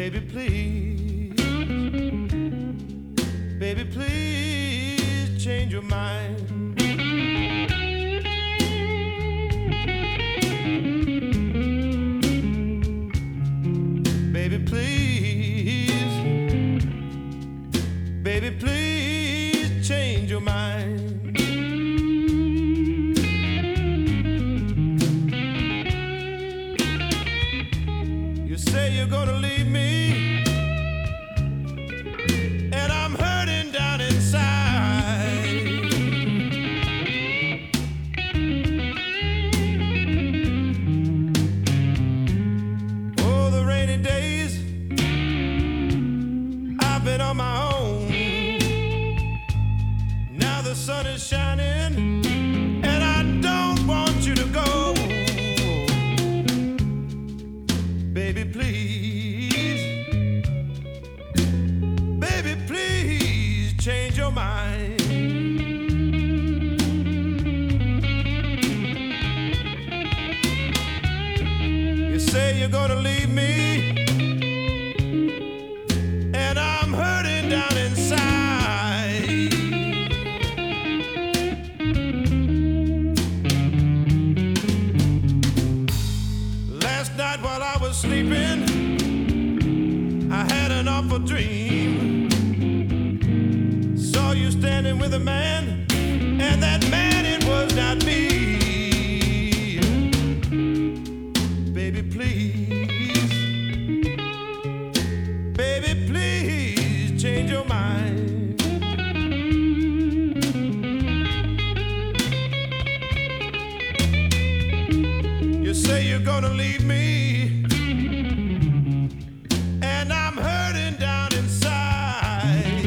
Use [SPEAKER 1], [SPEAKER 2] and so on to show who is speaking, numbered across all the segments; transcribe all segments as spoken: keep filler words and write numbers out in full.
[SPEAKER 1] Baby, please, baby, please change your mind. Baby, please, baby, please change your mind. You say you're gonna leave me, and I'm hurting down inside. Oh, the rainy days I've been on my own. Now the sun is shining, and I don't want you to go. Baby, please, baby, please change your mind. You say you're gonna leave me, and I'm hurting down inside. Last night while I was sleeping, I had an awful dream. Saw you standing with a man, and that man, it was not me. Baby, please, baby, please change your mind. You say you're gonna leave me, and I'm hurting down inside.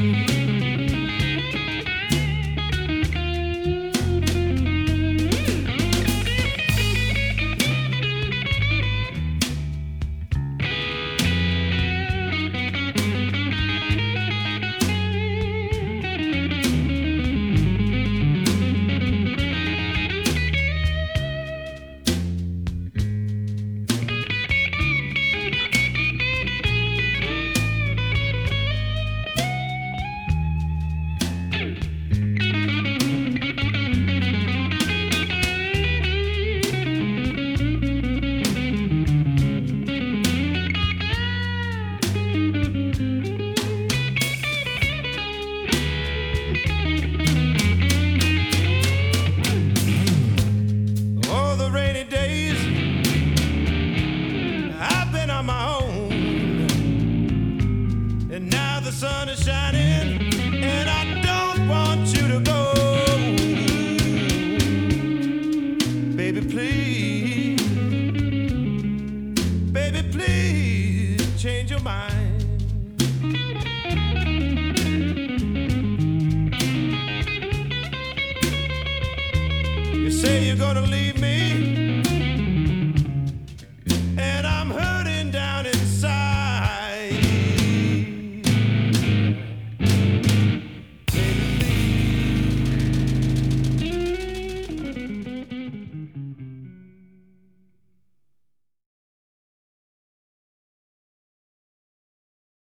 [SPEAKER 1] Oh, the rainy days I've been on my own, and now the sun is shining, and I don't want you to go. Baby, please, baby, please change your mind. You say you're gonna leave me,